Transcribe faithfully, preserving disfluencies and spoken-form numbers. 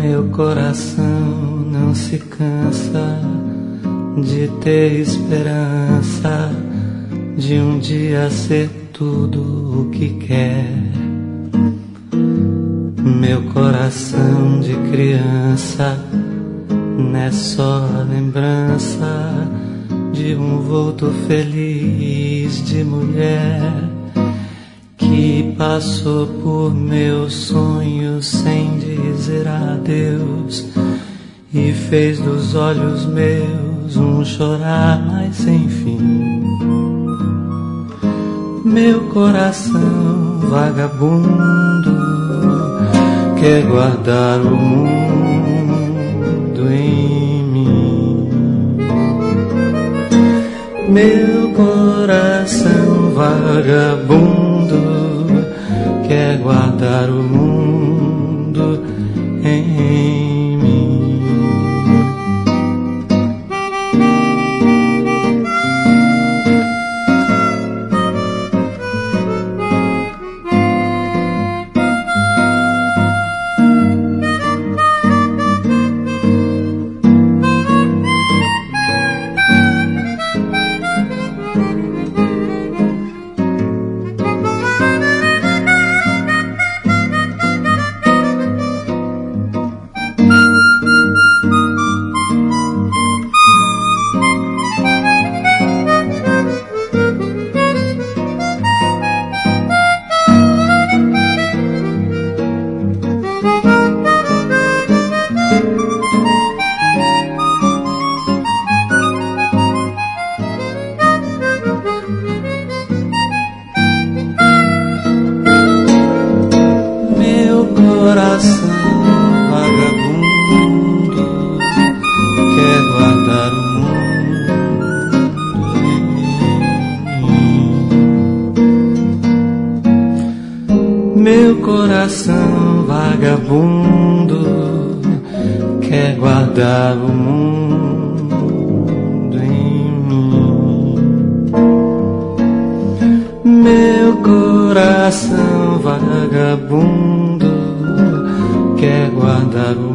Meu coração não se cansa de ter esperança de um dia ser tudo o que quer. Meu coração de criança não é só a lembrança de um vulto feliz de mulher que passou por meus sonhos sem dizer adeus e fez dos olhos meus um chorar mas sem fim. Meu coração vagabundo quer guardar o mundo em mim. Meu coração vagabundo quer guardar o mundo em mim. Meu coração vagabundo quer guardar o mundo em mim. Meu coração vagabundo quer guardar o